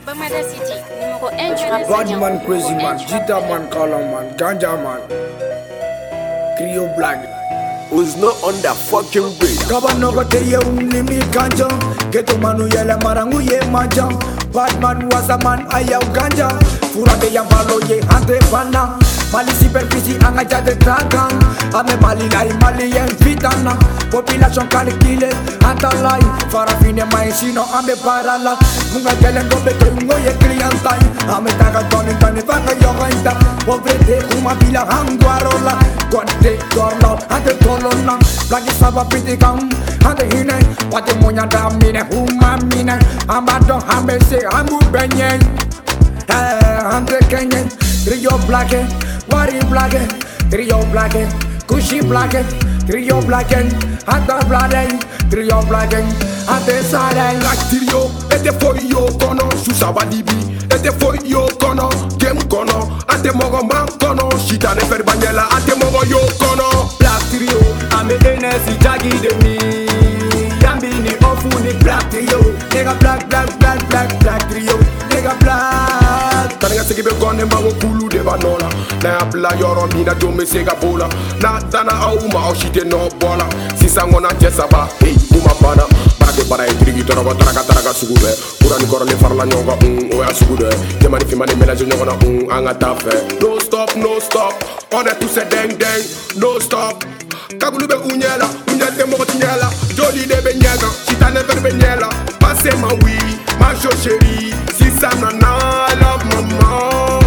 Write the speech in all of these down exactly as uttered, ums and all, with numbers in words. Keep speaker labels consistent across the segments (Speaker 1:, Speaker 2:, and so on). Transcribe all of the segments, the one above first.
Speaker 1: Bamada City, numéro un du rap.
Speaker 2: Bad man, crazy man, Jita man, Kala man, Ganja man, Creole Black.
Speaker 3: Who's not on that fucking beat?
Speaker 2: Kabano kote ye unimi ganja, Geto manu yele marangu ye manja. Bad man was a man aya ganja. Fura de yambalo ye hande bana. Mali superficie anga de tragan. Ame mali lai mali yen vitana. Population calculé antalai. Farafine mai sino ame parala. Munga kelengo beto ungo ye klientai. Ame taga toni tani vanga yogaita. Povrete kuma bila hangwarola. Kwante dorlo ante tolona. Blagi saba pitikam ante hine. Wate monya damine huma mine. Amado hamese hamu benyen. Eh ante kenyen. Trio blake. Wari blake, trio blake, kushi blake, trio blake, anta blake, trio blake, ante sale.
Speaker 3: Like trio, ete for yo kono, susaba dibi, ete for yo kono, game kono, ante mogo man kono, shita ne fer banyela, ante mogo yo kono.
Speaker 2: Black trio, ame energy jagi de mi, yambi ni ofu ni black trio, nigga black black black black black trio, nigga black.
Speaker 3: Tani ngase kibe gone mbango kulu de banola. Na apla yoro mina do me sega bola. Na tana au uma au shite no bola. Sisa ngona jesaba, hey uma bana. Barake bara intrigi toroba taraka taraka sugube. Pura ni korole farla nyonga um oya sugude. Temani fimani melange nyonga na um anga tafe. No stop, no stop. On est tous deng deng, no stop. Kagulu be unyela, unyete mo tinyela. Joli de be nyega, chita ne ver be nyela. Passe ma oui, ma jo chérie. Sisa na na, I love mama.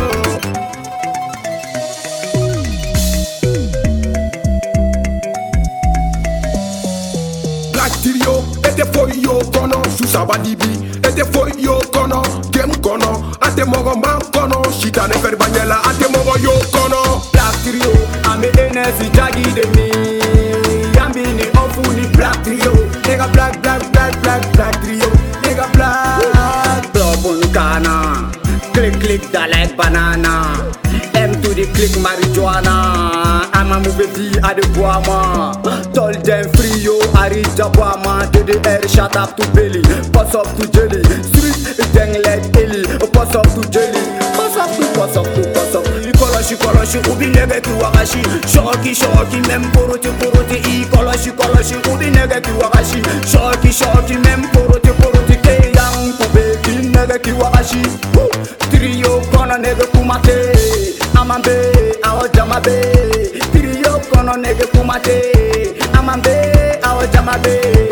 Speaker 3: Black trio, ete for yo kono, susaba dibi, ete for yo kono, game kono, ante mogo man kono, shita ne fer banyela, ante mogo yo kono.
Speaker 2: Black trio, ame energy jagi de mi, yambi ni ofu ni black trio, nigga black black black black black trio, nigga black. Blobun kana, click click da like banana, M to the click marijuana, I'ma move it at the guama. Told them free yo, Ari Jabama, D D R shut up to belly, pass up to jelly, street dang like Ellie, pass up to jelly, pass up to pass up to pass up. Ikoloshi koloshi ubi nege ki wakashi, shoki shoki mem poroti poroti. Ikoloshi koloshi ubi nege ki wakashi, shoki shoki mem poroti poroti. Ke yang kube ki nege ki wakashi, trio kono nege kumate, amambe awo jamabe. Trio kono nege kumate, amambe awo jamabe.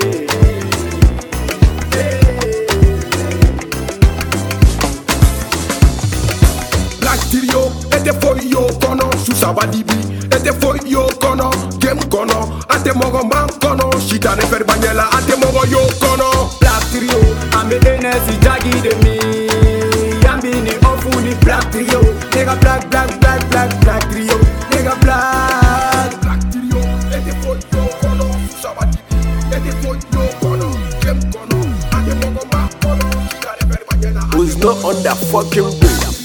Speaker 3: Trio, ete for yo kono, susaba dibi, ete for yo kono, game kono, ante mogo man kono, shita ne fer banyela, ante mogo yo kono.
Speaker 2: Black trio, ame energy jagi de mi, yambi ni ofu ni black trio, nigga black black black black black trio, nigga black.
Speaker 3: Black trio, ete for yo kono, susaba dibi, ete for yo kono, game kono, ante mogo man kono, shita ne fer banyela. Who's not on that fucking beat?